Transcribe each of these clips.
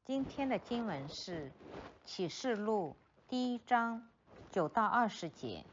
今天的经文是启示录第1章9到20节。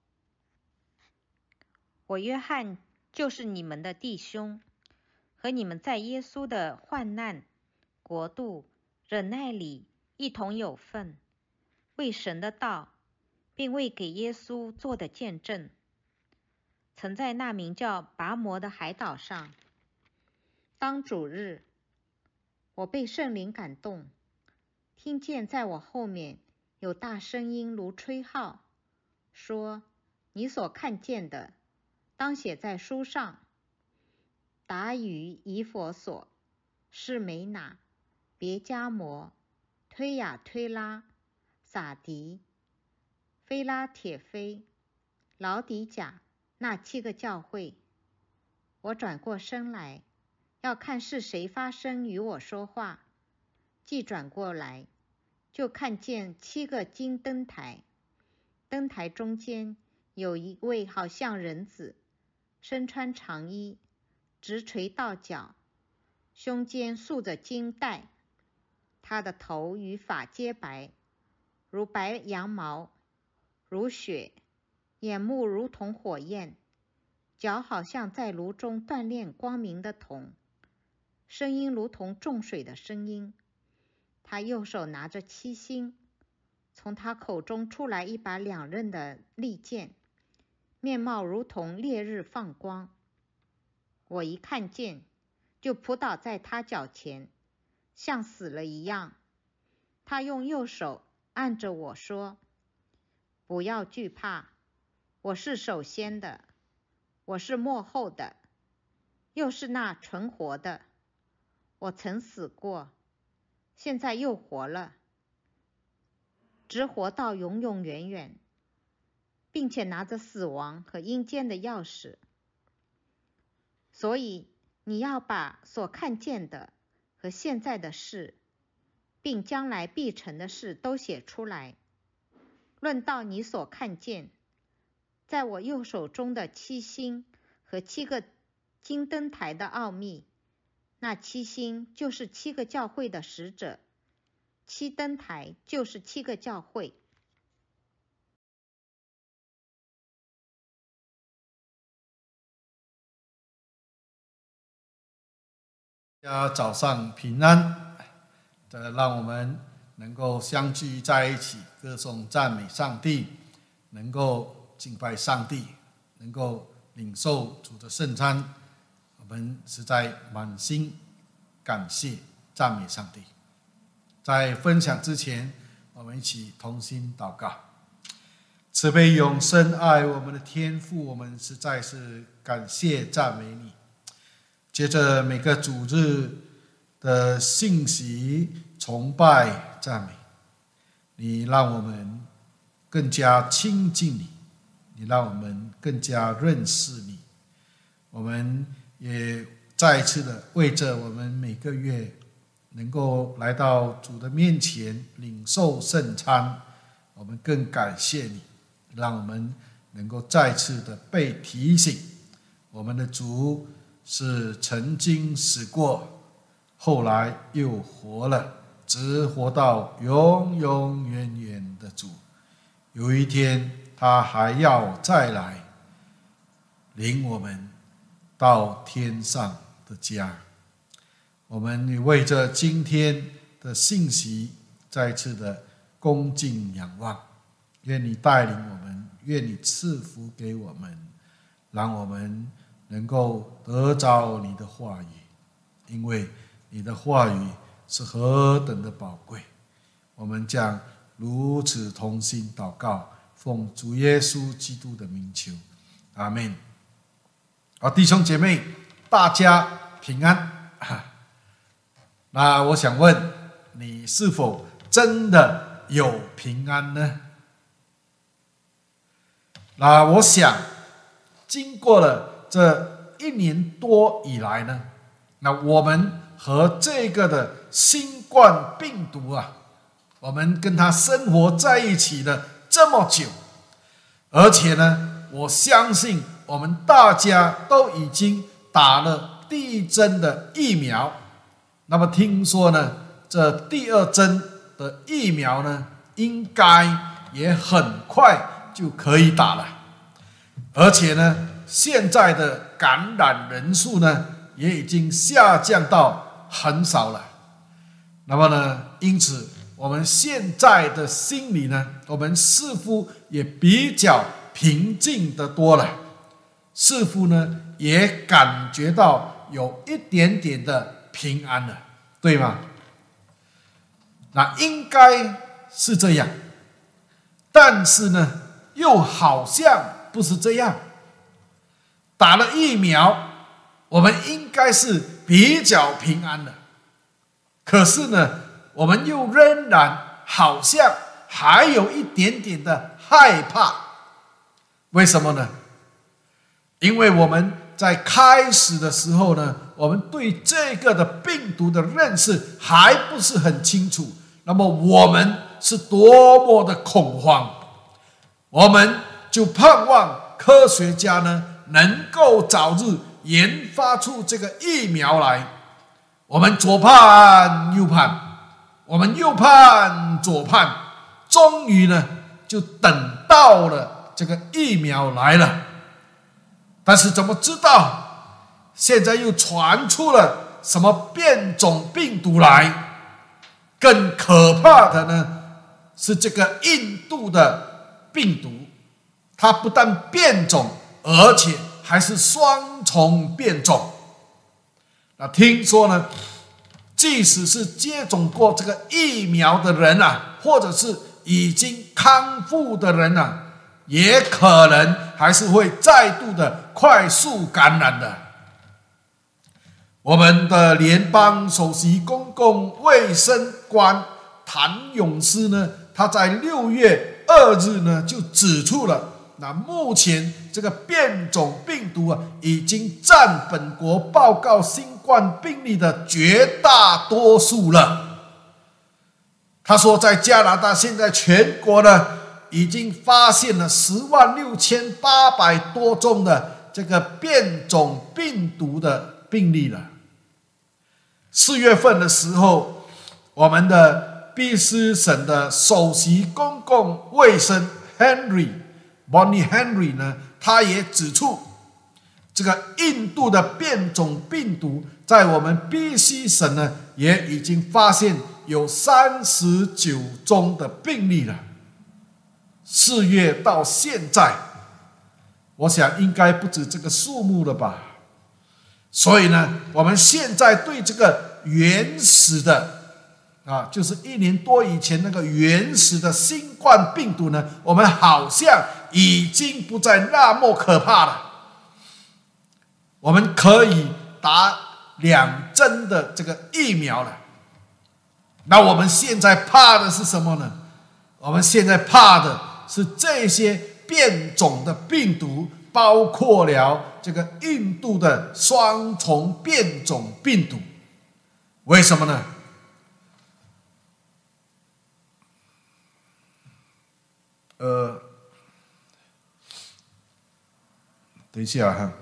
我约翰就是你们的弟兄，和你们在耶稣的患难、国度、忍耐里一同有份，为神的道，并为给耶稣做的见证。曾在那名叫拔摩的海岛上，当主日，我被圣灵感动，听见在我后面有大声音如吹号，说：你所看见的，当写在书上。达于以弗所、士每拿、别迦摩、推雅推拉、撒狄、非拉铁非、老底甲那7个教会。我转过身来，要看是谁发声与我说话。既转过来，就看见7个金灯台，灯台中间有一位好像人子，身穿长衣，直垂到脚，胸间束着金带。他的头与发皆白，如白羊毛，如雪，眼目如同火焰，脚好像在炉中锻炼光明的铜，声音如同众水的声音。他右手拿着7星，从他口中出来一把2刃的利剑，面貌如同烈日放光。我一看见，就扑倒在他脚前，像死了一样。他用右手按着我说：不要惧怕，我是首先的，我是末后的，又是那存活的。我曾死过，现在又活了，直活到永永远远，并且拿着死亡和阴间的钥匙。所以你要把所看见的和现在的事，并将来必成的事都写出来。论到你所看见，在我右手中的7星和7个金灯台的奥秘，那7星就是7个教会的使者，7灯台就是7个教会。 大家早上平安，让我们能够相聚在一起，歌颂赞美上帝，能够敬拜上帝，能够领受主的圣餐，我们实在满心感谢赞美上帝。在分享之前，我们一起同心祷告。慈悲永生爱我们的天父，我们实在是感谢赞美你。接着每个主日的信息崇拜赞美你，让我们更加亲近你，你让我们更加认识你。我们也再一次的为着我们每个月能够来到主的面前领受圣餐，我们更感谢你，让我们能够再次的被提醒，我们的主是曾经死过，后来又活了，直活到永永远远的主。有一天他还要再来领我们到天上的家。我们也为着今天的信息再次的恭敬仰望，愿你带领我们，愿你赐福给我们，让我们能够得着你的话语，因为你的话语是何等的宝贵。我们将如此同心祷告，奉主耶稣基督的名求，阿们。好，弟兄姐妹，大家平安。那我想问你，是否真的有平安呢？那我想经过了这1年多以来呢，那我们和这个的新冠病毒我们跟它生活在一起了这么久，而且呢，我相信我们大家都已经打了第1针的疫苗。那么听说呢， 这第二针的疫苗呢，应该也很快就可以打了。而且呢，现在的感染人数呢，也已经下降到很少了。那么呢，因此我们现在的心里呢，我们似乎也比较平静的多了，似乎呢也感觉到有一点点的平安了，对吗？那应该是这样，但是呢，又好像不是这样。打了疫苗，我们应该是比较平安的，可是呢，我们又仍然好像还有一点点的害怕。为什么呢？因为我们在开始的时候呢，我们对这个的病毒的认识还不是很清楚，那么我们是多么的恐慌，我们就盼望科学家呢能够早日研发出这个疫苗来。我们左盼右盼，我们右盼左盼，终于呢就等到了这个疫苗来了。但是怎么知道现在又传出了什么变种病毒来？更可怕的呢是这个印度的病毒，它不但变种，而且还是双重变种。那听说呢，即使是接种过这个疫苗的人啊，或者是已经康复的人啊，也可能还是会再度的快速感染的。我们的联邦首席公共卫生官谭咏诗呢，他在6月2日呢就指出了，那目前这个变种病毒啊，已经占本国报告新冠病例的绝大多数了。他说，在加拿大现在全国呢，已经发现了106800多宗的这个变种病毒的病例了。4月份的时候，我们的卑诗省的首席公共卫生 Bonnie Henry 呢，他也指出，这个印度的变种病毒在我们卑诗省呢，也已经发现有39宗的病例了。4月到现在，我想应该不止这个数目了吧。所以呢，我们现在对这个原始的就是1年多以前那个原始的新冠病毒呢，我们好像已经不再那么可怕了。我们可以打2针的这个疫苗了。那我们现在怕的是什么呢？我们现在怕的是这些变种的病毒，包括了这个印度的双重变种病毒。为什么呢？等一下哈。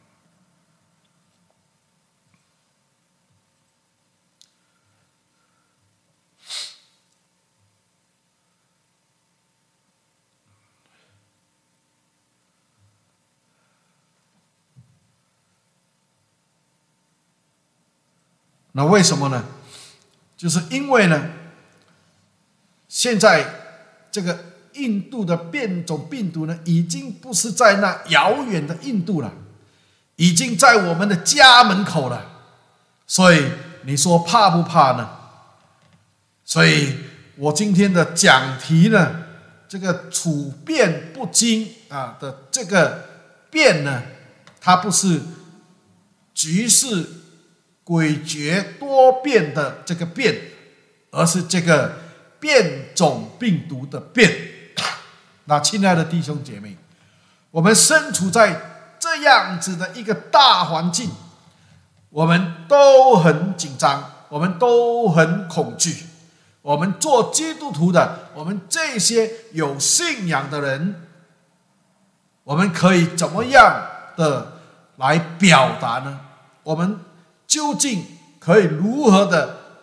那为什么呢？就是因为呢，现在这个印度的变种病毒呢，已经不是在那遥远的印度了，已经在我们的家门口了。所以你说怕不怕呢？所以我今天的讲题呢，这个处变不惊的这个变呢，它不是局势诡谲多变的这个变，而是这个变种病毒的变。那亲爱的弟兄姐妹，我们身处在这样子的一个大环境，我们都很紧张，我们都很恐惧。我们做基督徒的，我们这些有信仰的人，我们可以怎么样的来表达呢？我们究竟可以如何的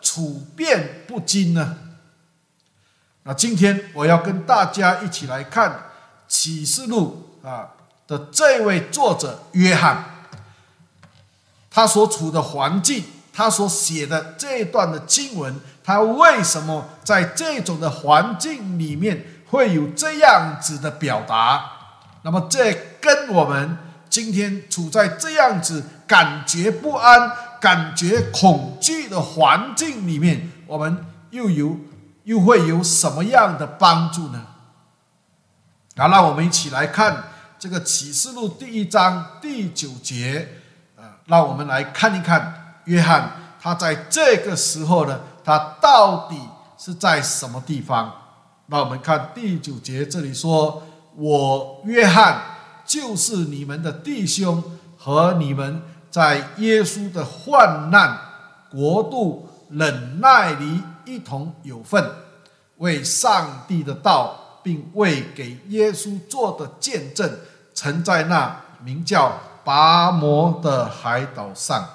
处变不惊呢？那今天我要跟大家一起来看启示录的这位作者约翰，他所处的环境，他所写的这一段的经文，他为什么在这种的环境里面会有这样子的表达？那么这跟我们今天处在这样子感觉不安、感觉恐惧的环境里面，我们又会有什么样的帮助呢？好，让我们一起来看这个启示录第1章第9节，让我们来看一看约翰他在这个时候呢，他到底是在什么地方？让我们看第9节，这里说：“我约翰就是你们的弟兄，和你们在耶稣的患难、国度、忍耐里一同有份，为上帝的道，并为给耶稣做的见证，曾在那名叫拔摩的海岛上。”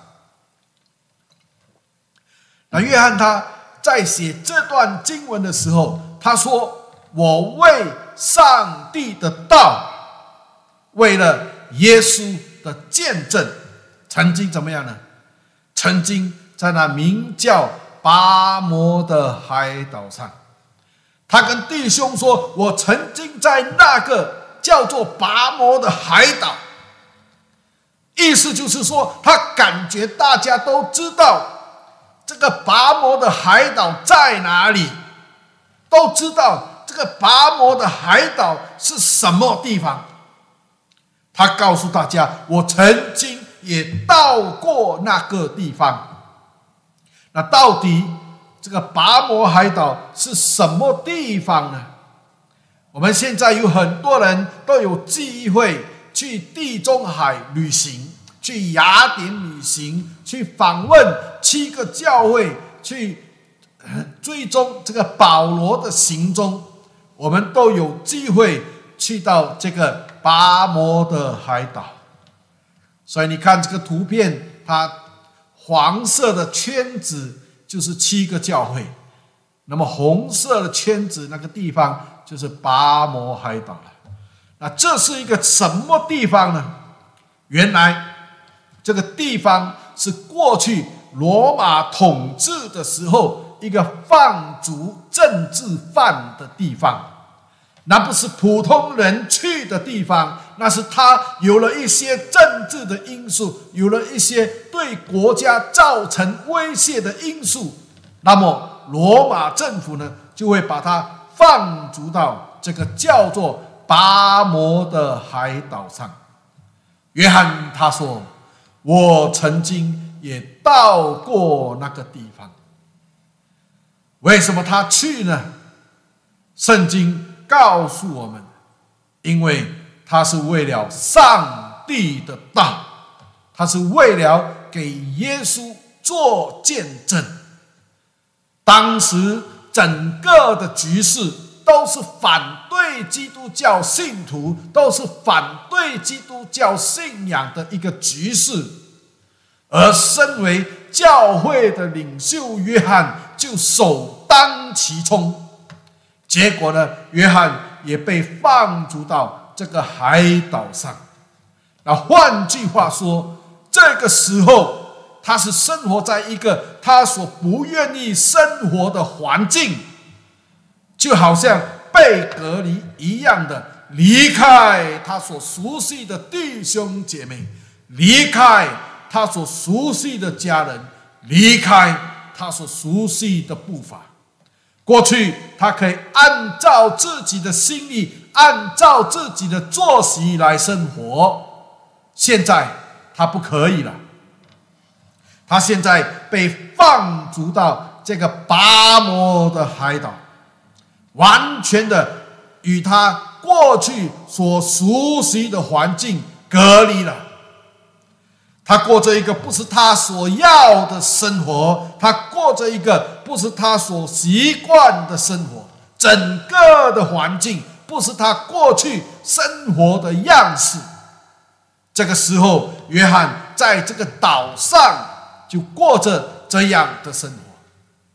那约翰他在写这段经文的时候，他说：“我为上帝的道，为了耶稣的见证，曾经怎么样呢？曾经在那名叫拔摩的海岛上。”他跟弟兄说：“我曾经在那个叫做拔摩的海岛。”意思就是说，他感觉大家都知道这个拔摩的海岛在哪里，都知道这个拔摩的海岛是什么地方。他告诉大家：“我曾经也到过那个地方。”那到底这个拔摩海岛是什么地方呢？我们现在有很多人都有机会去地中海旅行，去雅典旅行，去访问7个教会，去追踪这个保罗的行踪。我们都有机会去到这个拔摩的海岛。所以你看这个图片，它黄色的圈子就是7个教会，那么红色的圈子那个地方就是拔摩海岛了。那这是一个什么地方呢？原来这个地方是过去罗马统治的时候一个放逐政治犯的地方，那不是普通人去的地方，那是他有了一些政治的因素，有了一些对国家造成威胁的因素，那么罗马政府呢，就会把它放逐到这个叫做拔摩的海岛上。约翰他说：“我曾经也到过那个地方。”为什么他去呢？圣经告诉我们，因为他是为了上帝的道，他是为了给耶稣做见证。当时整个的局势都是反对基督教信徒，都是反对基督教信仰的一个局势，而身为教会的领袖约翰就首当其冲。结果呢，约翰也被放逐到这个海岛上。那换句话说，这个时候他是生活在一个他所不愿意生活的环境，就好像被隔离一样的离开他所熟悉的弟兄姐妹，离开他所熟悉的家人，离开他所熟悉的步伐。过去他可以按照自己的心意，按照自己的作息来生活，现在他不可以了。他现在被放逐到这个拔摩的海岛，完全的与他过去所熟悉的环境隔离了。他过着一个不是他所要的生活，他过着一个不是他所习惯的生活，整个的环境不是他过去生活的样式。这个时候，约翰在这个岛上就过着这样的生活。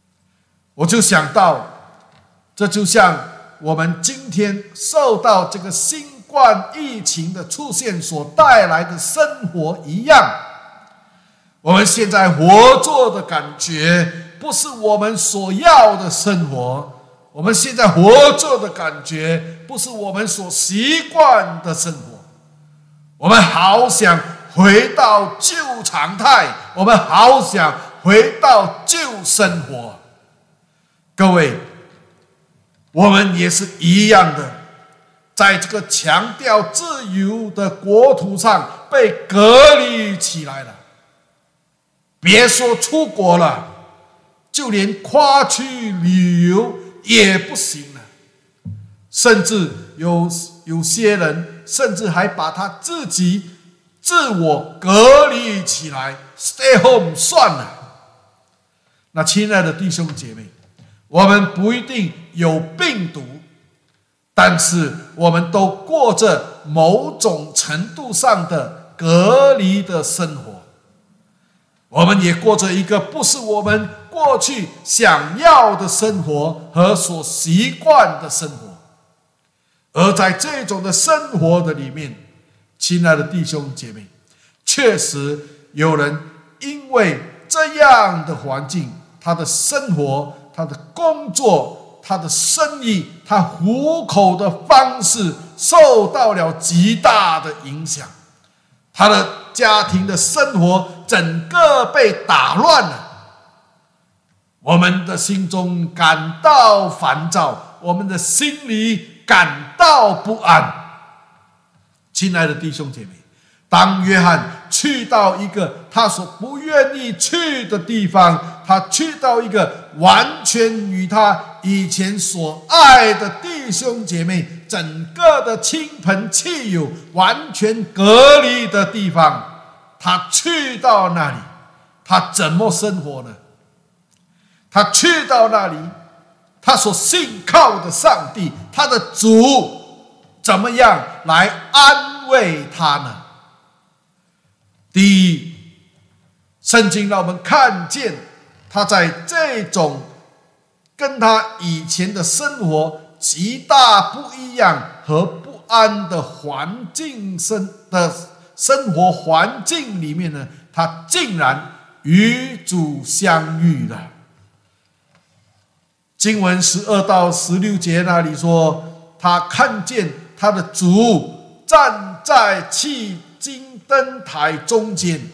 我就想到，这就像我们今天受到这个新冠疫情的出现所带来的生活一样。我们现在活着的感觉不是我们所要的生活，我们现在活着的感觉不是我们所习惯的生活。我们好想回到旧常态，我们好想回到旧生活。各位，我们也是一样的，在这个强调自由的国土上被隔离起来了。别说出国了，就连跨区旅游也不行了。甚至有些人甚至还把他自己自我隔离起来 ，stay home 算了。那亲爱的弟兄姐妹，我们不一定有病毒，但是我们都过着某种程度上的隔离的生活。我们也过着一个不是我们过去想要的生活和所习惯的生活。而在这种的生活的里面，亲爱的弟兄姐妹，确实有人因为这样的环境，他的生活、他的工作、他的生意、他糊口的方式受到了极大的影响，他的家庭的生活整个被打乱了。我们的心中感到烦躁，我们的心里感到不安。亲爱的弟兄姐妹，当约翰去到一个他所不愿意去的地方，他去到一个完全与他以前所爱的弟兄姐妹整个的亲朋戚友完全隔离的地方，他去到那里，他怎么生活呢？他去到那里，他所信靠的上帝，他的主怎么样来安慰他呢？第一，圣经让我们看见他在这种跟他以前的生活极大不一样和不安的环境生活环境里面呢，他竟然与主相遇了。经文12到16节那里说，他看见他的主站在迄金灯台中间。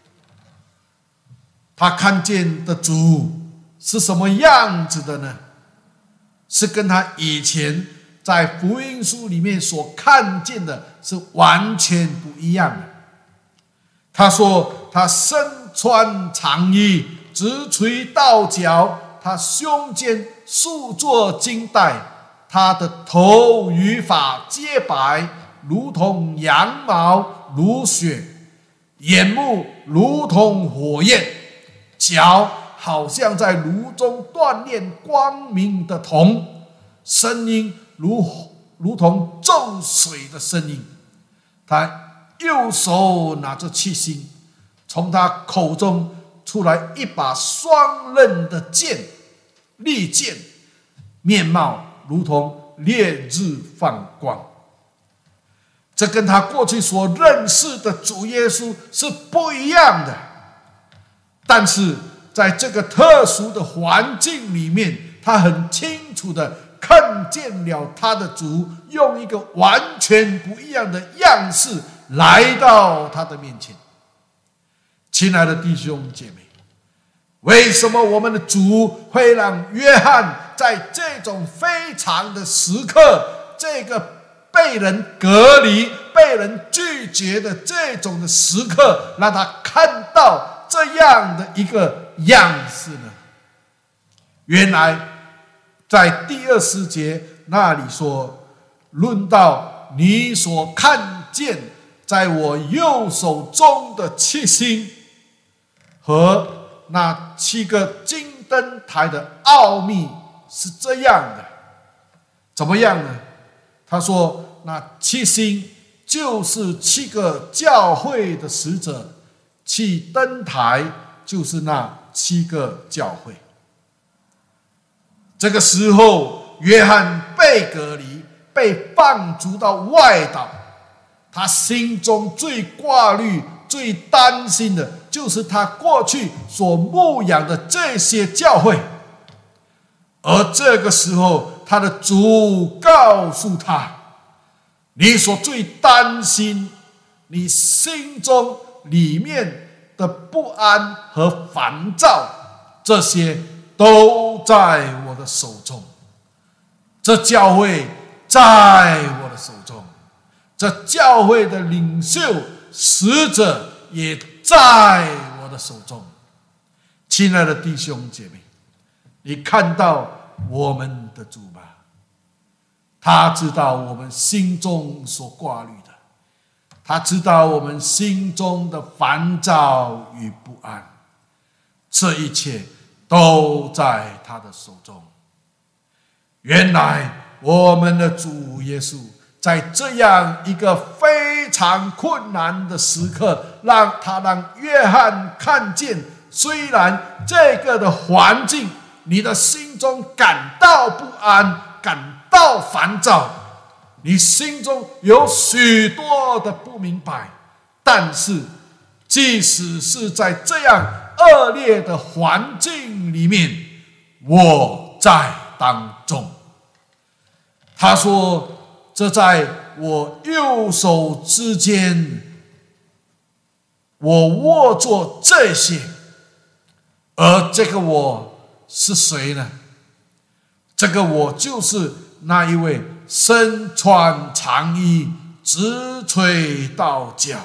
他看见的主是什么样子的呢？是跟他以前在福音书里面所看见的是完全不一样的。他说他身穿长衣，直垂到脚，他胸间束着金带，他的头与发皆白，如同羊毛，如雪，眼目如同火焰，脚好像在炉中锻炼光明的铜，声音如同咒水的声音。他右手拿着七星，从他口中出来一把双刃的剑，利剑，面貌如同烈日放光。这跟他过去所认识的主耶稣是不一样的。但是在这个特殊的环境里面，他很清楚的看见了他的主用一个完全不一样的样式来到他的面前。亲爱的弟兄姐妹，为什么我们的主会让约翰在这种非常的时刻，这个被人隔离、被人拒绝的这种的时刻，让他看到这样的一个样式呢？原来在第20节那里说，论到你所看见在我右手中的七星和那7个金灯台的奥秘是这样的。怎么样呢？他说那7星就是7个教会的使者，7灯台就是那7个教会。 这个时候，约翰被隔离，被放逐到外岛。他心中最挂虑、最担心的，就是他过去所牧养的这些教会。而这个时候，他的主告诉他：你所最担心，你心中里面的不安和烦躁，这些都在我的手中。这教会在我的手中，这教会的领袖使者也在我的手中。亲爱的弟兄姐妹，你看到我们的主吗？他知道我们心中所挂虑的，他知道我们心中的烦躁与不安，这一切都在他的手中。原来我们的主耶稣在这样一个非常困难的时刻，让约翰看见，虽然这个的环境你的心中感到不安，感到烦躁，你心中有许多的不明白，但是即使是在这样恶劣的环境里面，我在当中。他说，这在我右手之间，我握着这些。而这个我是谁呢？这个我就是那一位身穿长衣，直垂到脚。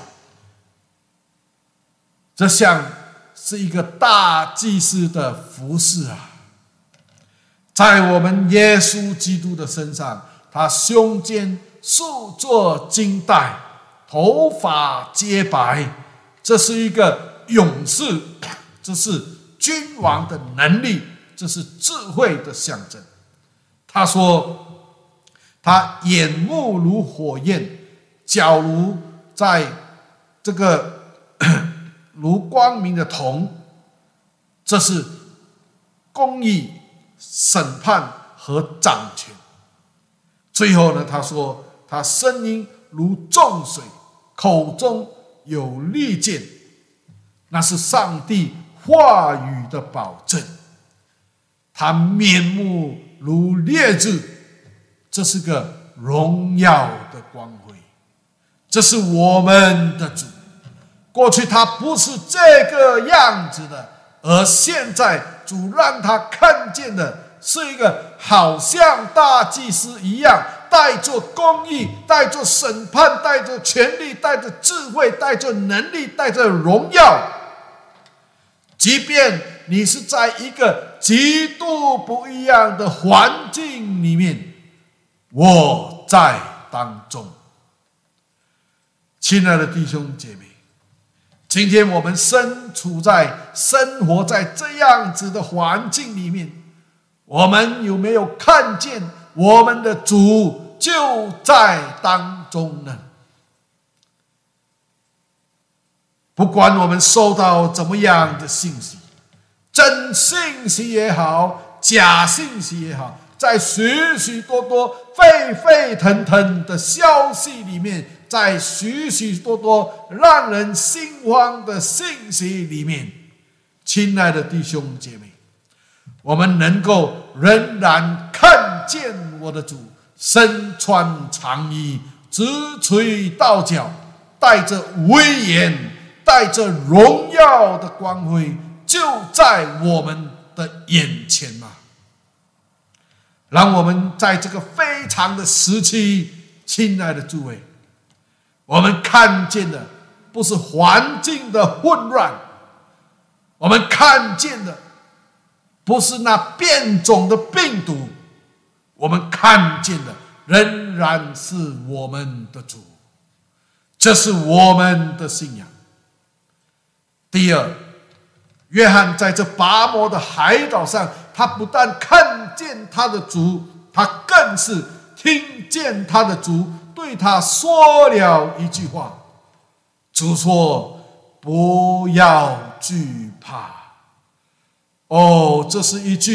这像是一个大祭司的服饰啊。在我们耶稣基督的身上，他胸间束着金带，头发洁白，这是一个勇士，这是君王的能力，这是智慧的象征。他说，他眼目如火焰，脚如在这个如光明的铜，这是公义、审判和掌权。最后呢，他说他声音如众水，口中有利剑，那是上帝话语的保证。他面目如烈日，这是个荣耀的光辉。这是我们的主。过去他不是这个样子的，而现在主让他看见的是一个好像大祭司一样，带着公义，带着审判，带着权力，带着智慧，带着能力，带着荣耀。即便你是在一个极度不一样的环境里面，我在当中。亲爱的弟兄姐妹，今天我们生活在这样子的环境里面，我们有没有看见我们的主就在当中呢？不管我们收到怎么样的信息，真信息也好，假信息也好，在许许多多沸沸腾腾的消息里面，在许许多多让人心慌的信息里面，亲爱的弟兄姐妹，我们能够仍然看见我的主身穿长衣，直垂到脚，带着威严，带着荣耀的光辉，就在我们的眼前嘛。让我们在这个非常的时期，亲爱的诸位，我们看见的不是环境的混乱，我们看见的不是那变种的病毒，我们看见的仍然是我们的主。这是我们的信仰。第二，约翰在这拔摩的海岛上，他不但看见他的主，他更是听见他的主对他说了一句话。主说：不要惧怕。哦，这是一句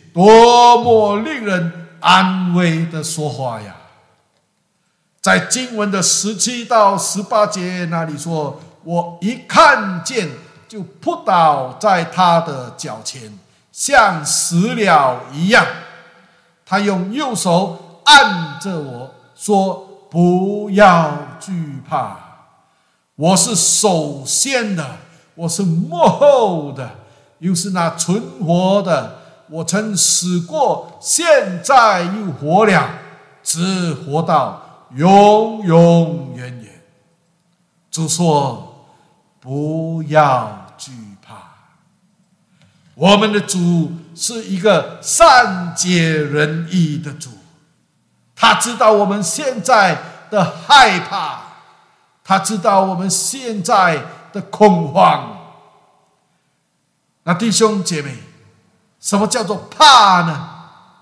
多么令人安慰的说话呀！在经文的17到18节那里说，我一看见就扑倒在他的脚前，像死了一样。他用右手按着我说，不要惧怕，我是首先的，我是末后的，又是那存活的，我曾死过，现在又活了，直活到永永远远。主说，不要惧怕。我们的主是一个善解人意的主，他知道我们现在的害怕，他知道我们现在的恐慌。那弟兄姐妹，什么叫做怕呢？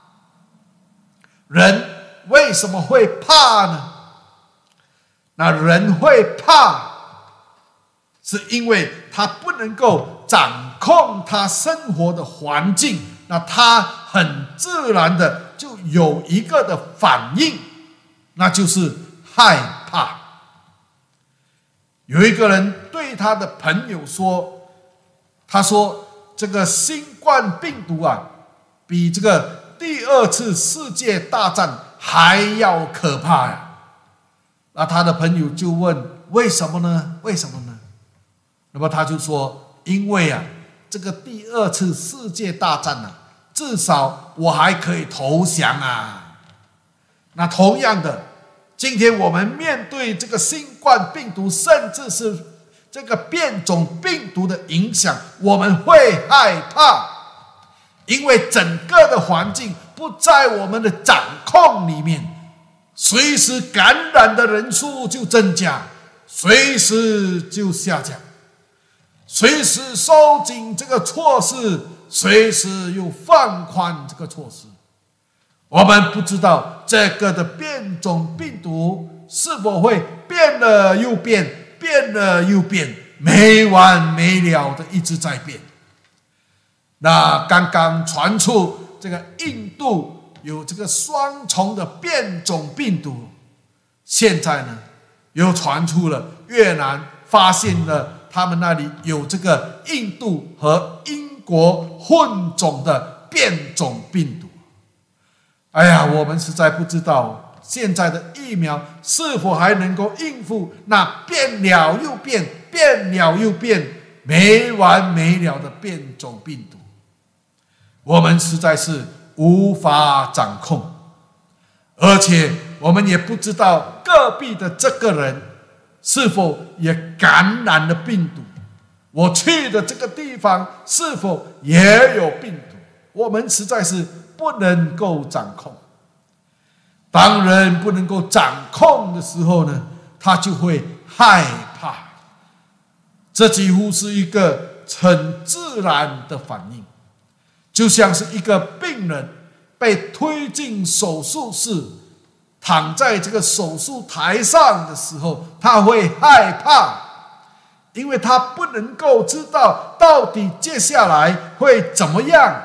人为什么会怕呢？那人会怕，是因为他不能够掌控他生活的环境，那他很自然的就有一个的反应，那就是害怕。有一个人对他的朋友说，他说这个新冠病毒啊，比这个第2次世界大战还要可怕呀。那他的朋友就问，为什么呢？为什么呢？那么他就说，因为啊，这个第2次世界大战啊，至少我还可以投降啊。那同样的，今天我们面对这个新冠病毒，甚至是这个变种病毒的影响，我们会害怕，因为整个的环境不在我们的掌控里面，随时感染的人数就增加，随时就下降，随时收紧这个措施，随时又放宽这个措施。我们不知道这个的变种病毒是否会变了又变，变了又变，没完没了的一直在变。那刚刚传出这个印度有这个双重的变种病毒，现在呢又传出了越南发现了他们那里有这个印度和英国混种的变种病毒。哎呀，我们实在不知道现在的疫苗是否还能够应付那变了又变，变了又变，没完没了的变种病毒。我们实在是无法掌控，而且我们也不知道隔壁的这个人是否也感染了病毒，我去的这个地方是否也有病毒，我们实在是不能够掌控。当人不能够掌控的时候呢，他就会害怕，这几乎是一个很自然的反应。就像是一个病人被推进手术室，躺在这个手术台上的时候，他会害怕，因为他不能够知道到底接下来会怎么样。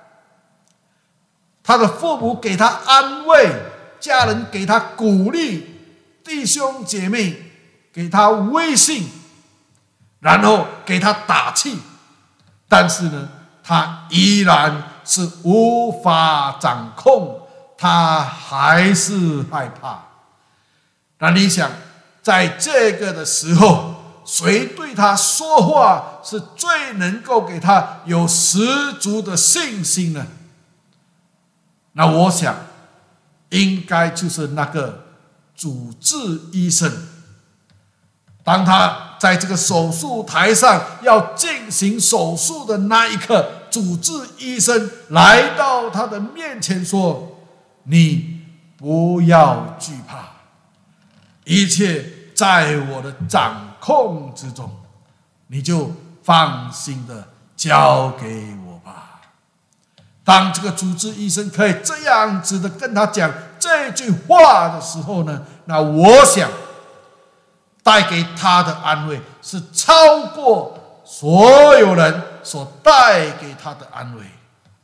他的父母给他安慰，家人给他鼓励，弟兄姐妹给他威信，然后给他打气，但是呢，他依然是无法掌控，他还是害怕。那你想，在这个的时候，谁对他说话是最能够给他有十足的信心呢？那我想应该就是那个主治医生。当他在这个手术台上要进行手术的那一刻，主治医生来到他的面前说，你不要惧怕，一切在我的掌控之中，你就放心的交给我吧。当这个主治医生可以这样子的跟他讲这句话的时候呢，那我想带给他的安慰是超过所有人所带给他的安慰。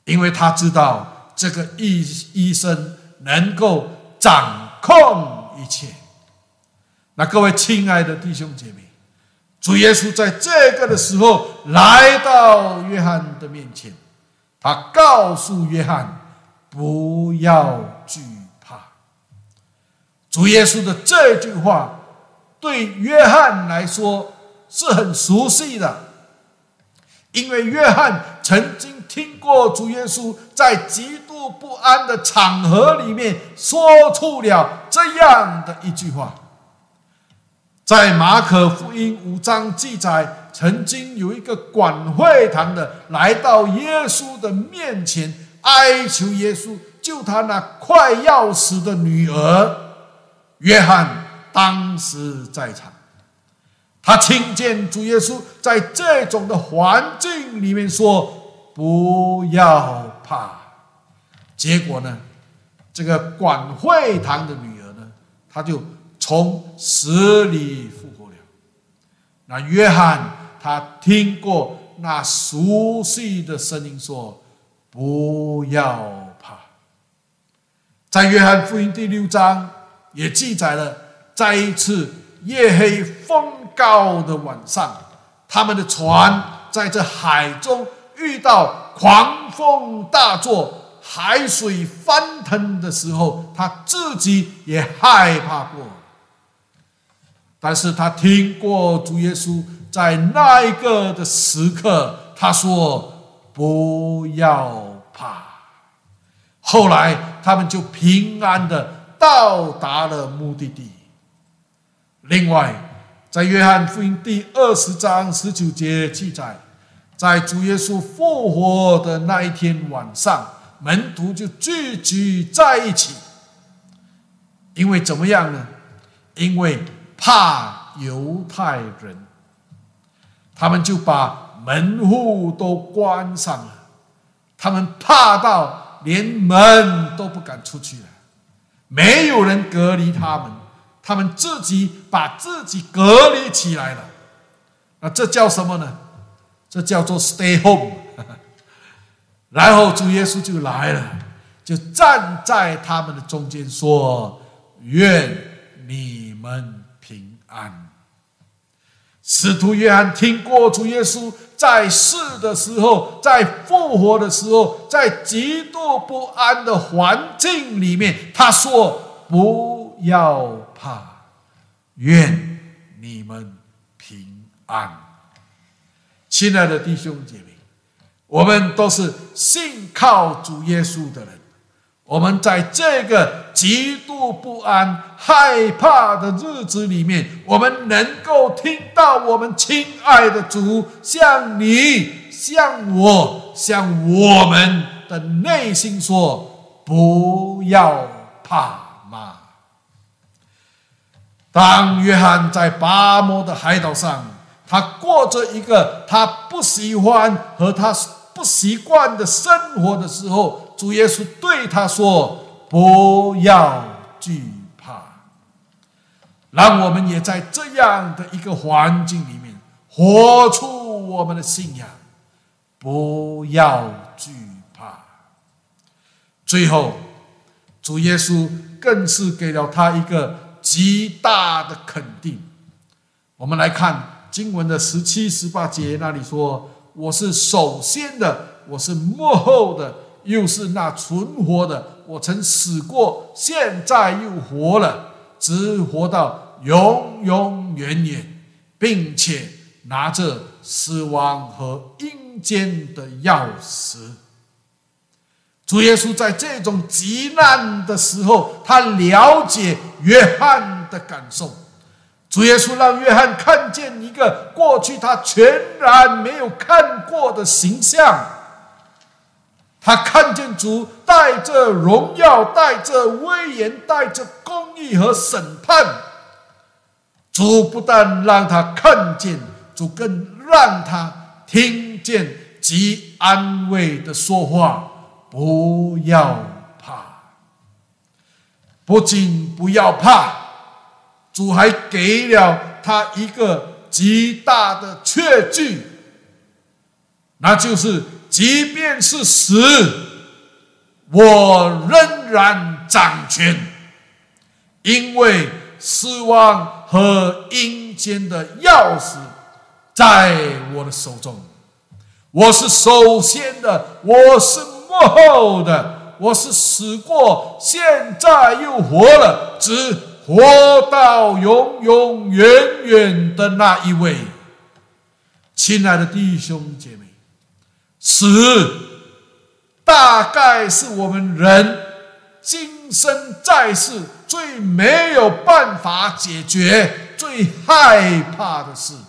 因为他知道这个医生能够掌控一切。那各位亲爱的弟兄姐妹，主耶稣在这个的时候来到约翰的面前，他告诉约翰不要惧怕。主耶稣的这句话对约翰来说是很熟悉的，因为约翰曾经听过主耶稣在极度不安的场合里面说出了这样的一句话。在马可福音5章记载，曾经有一个管会堂的来到耶稣的面前，哀求耶稣救他那快要死的女儿。约翰当时在场，他听见主耶稣在这种的环境里面说不要怕。结果呢，这个管会堂的女儿呢，她就从死里复活了。那约翰他听过那熟悉的声音说不要怕。在约翰福音第6章也记载了，在一次夜黑风高的晚上，他们的船在这海中遇到狂风大作，海水翻腾的时候，他自己也害怕过。但是他听过主耶稣在那一个的时刻，他说不要怕。后来他们就平安的到达了目的地。另外，在约翰福音第20章19节记载，在主耶稣复活的那一天晚上，门徒就聚集在一起。因为怎么样呢？因为怕犹太人，他们就把门户都关上了，他们怕到连门都不敢出去了，没有人隔离他们，他们自己把自己隔离起来了。那这叫什么呢？这叫做 stay home 然后主耶稣就来了，就站在他们的中间说，愿你们平安。使徒约翰听过主耶稣在世的时候，在复活的时候，在极度不安的环境里面，他说不要怕，愿你们平安。亲爱的弟兄姐妹，我们都是信靠主耶稣的人，我们在这个极度不安害怕的日子里面，我们能够听到我们亲爱的主向你、向我、向我们的内心说不要怕吗？当约翰在巴摩的海岛上，他过着一个他不喜欢和他不习惯的生活的时候，主耶稣对他说不要惧怕。让我们也在这样的一个环境里面活出我们的信仰，不要惧怕。最后，主耶稣更是给了他一个极大的肯定。我们来看经文的17、18节，那里说，我是首先的，我是末后的，又是那存活的，我曾死过，现在又活了，直活到永永远远，并且拿着死亡和阴间的钥匙。主耶稣在这种极难的时候，他了解约翰的感受。主耶稣让约翰看见一个过去他全然没有看过的形象。他看见主带着荣耀，带着威严，带着公义和审判。主不但让他看见，主更让他听见极安慰的说话，不要怕。不仅不要怕，主还给了他一个极大的确据，那就是即便是死，我仍然掌权，因为死亡和阴间的钥匙在我的手中。我是首先的，我是幕后的，我是死过，现在又活了，只活到永永远远的那一位。亲爱的弟兄姐妹，死大概是我们人今生在世最没有办法解决、最害怕的事。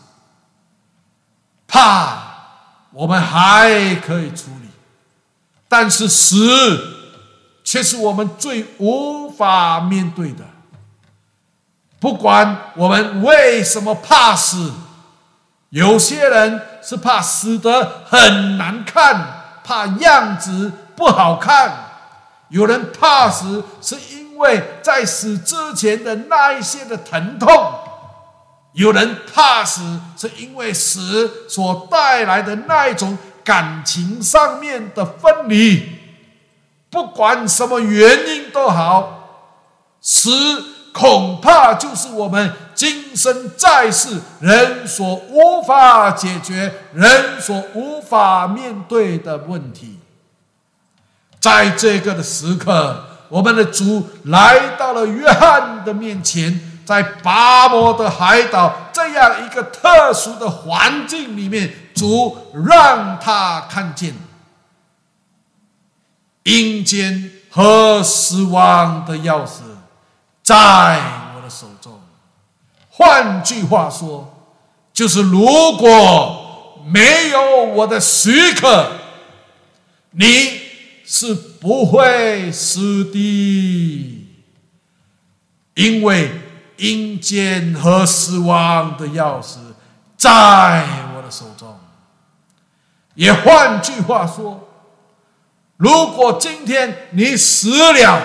怕我们还可以处理，但是死却是我们最无法面对的。不管我们为什么怕死，有些人是怕死得很难看，怕样子不好看；有人怕死是因为在死之前的那一些的疼痛；有人怕死是因为死所带来的那一种感情上面的分离。不管什么原因都好，死恐怕就是我们今生在世人所无法解决、人所无法面对的问题。在这个的时刻，我们的主来到了约翰的面前，在拔摩的海岛这样一个特殊的环境里面，主让他看见阴间和死亡的钥匙在我的手中。换句话说，就是如果没有我的许可，你是不会死的，因为阴间和死亡的钥匙在我的手中。也换句话说，如果今天你死了，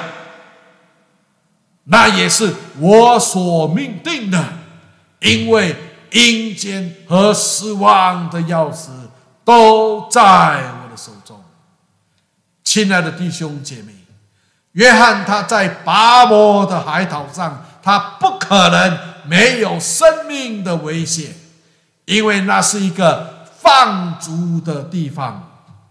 那也是我所命定的，因为阴间和死亡的钥匙都在我的手中。亲爱的弟兄姐妹，约翰他在拔摩的海岛上，他不可能没有生命的危险，因为那是一个放逐的地方。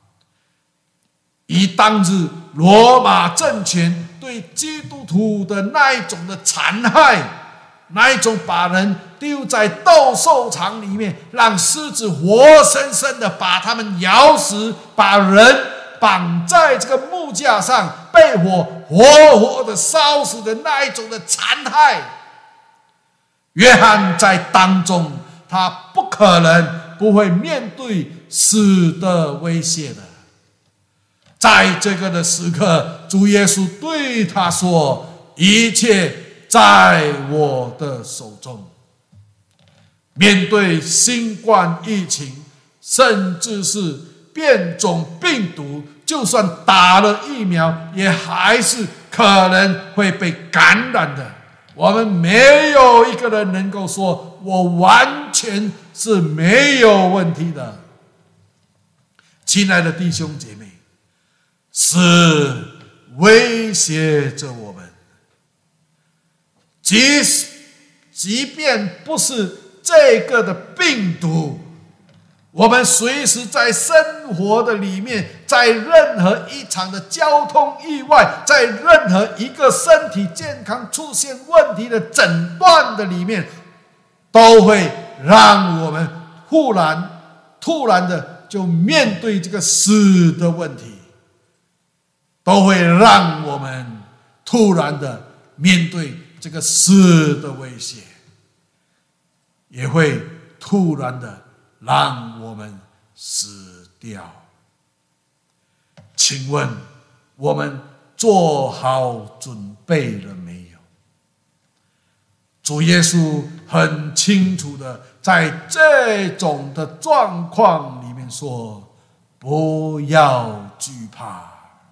以当日罗马政权对基督徒的那一种的残害，那一种把人丢在斗兽场里面，让狮子活生生的把他们咬死，把人绑在这个木架上，被火活活的烧死的那一种的残害，约翰在当中，他不可能不会面对死的威胁的。在这个的时刻，主耶稣对他说：一切在我的手中。面对新冠疫情，甚至是变种病毒，就算打了疫苗，也还是可能会被感染的。我们没有一个人能够说我完全是没有问题的。亲爱的弟兄姐妹，死威胁着我们，即便不是这个的病毒，我们随时在生活的里面，在任何一场的交通意外，在任何一个身体健康出现问题的诊断的里面，都会让我们突然的就面对这个死的问题，都会让我们突然的面对这个死的威胁，也会突然的让我们死掉。请问我们做好准备了没有？主耶稣很清楚的在这种的状况里面说：不要惧怕。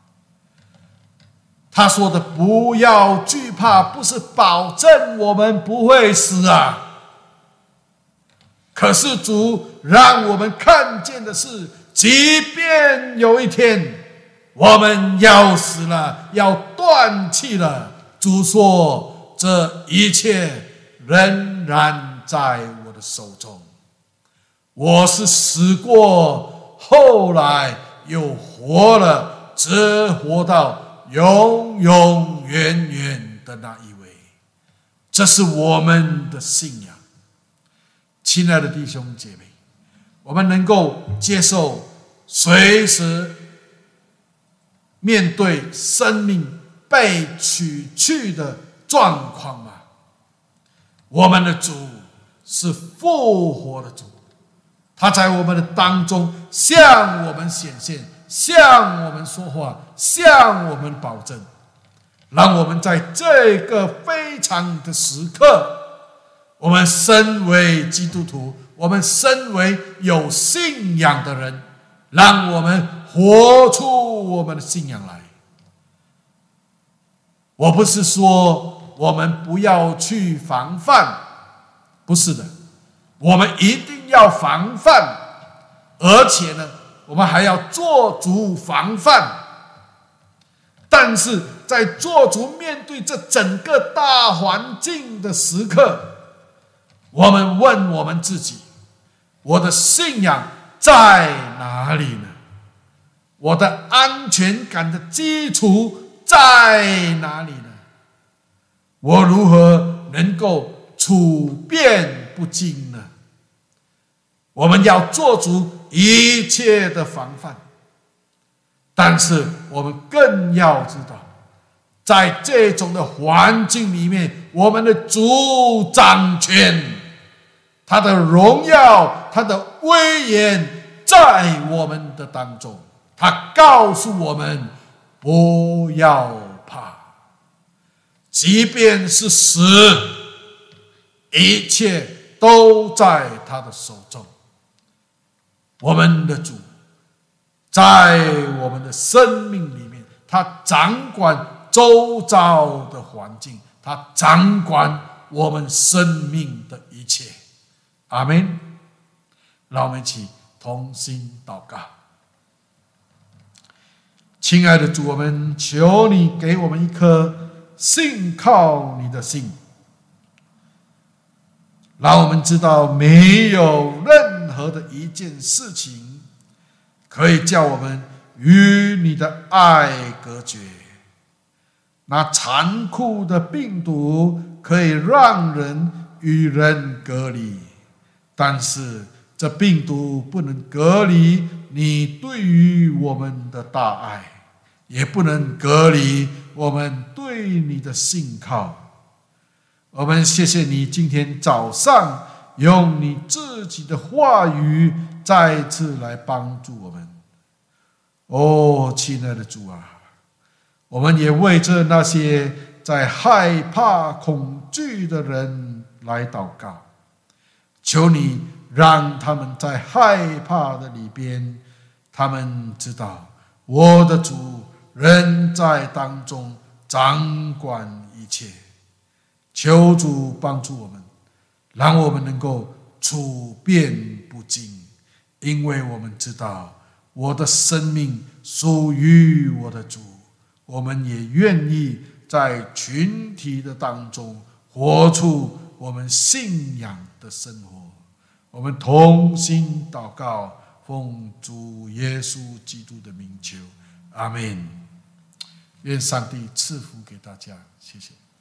他说的不要惧怕，不是保证我们不会死啊。可是主让我们看见的是， 即便有一天我们要死了，要断气了，主说这一切仍然在我的手中。我是死过，后来又活了，直活到永永远远的那一位。这是我们的信仰。亲爱的弟兄姐妹，我们能够接受随时面对生命被取去的状况吗？我们的主是复活的主，他在我们的当中向我们显现，向我们说话，向我们保证，让我们在这个非常的时刻，我们身为基督徒，我们身为有信仰的人，让我们活出我们的信仰来。我不是说我们不要去防范，不是的，我们一定要防范，而且呢，我们还要做足防范。但是在做足面对这整个大环境的时刻，我们问我们自己，我的信仰在哪里呢？我的安全感的基础在哪里呢？我如何能够处变不惊呢？我们要做足一切的防范，但是我们更要知道，在这种的环境里面，我们的主掌权，他的荣耀，他的威严在我们的当中。他告诉我们不要怕，即便是死，一切都在他的手中。我们的主在我们的生命里面，他掌管周遭的环境，他掌管我们生命的一切。阿们。让我们一起同心祷告。亲爱的主，我们求你给我们一颗信靠你的心，让我们知道没有任何的一件事情可以叫我们与你的爱隔绝。那残酷的病毒可以让人与人隔离，但是这病毒不能隔离你对于我们的大爱，也不能隔离我们对你的信靠。我们谢谢你今天早上用你自己的话语再次来帮助我们。哦，亲爱的主啊，我们也为着那些在害怕恐惧的人来祷告，求你让他们在害怕的里边，他们知道我的主人在当中掌管一切。求主帮助我们，让我们能够处变不惊，因为我们知道我的生命属于我的主。我们也愿意在群体的当中活出我们信仰的生活。我们同心祷告，奉主耶稣基督的名求，阿们。愿上帝赐福给大家，谢谢。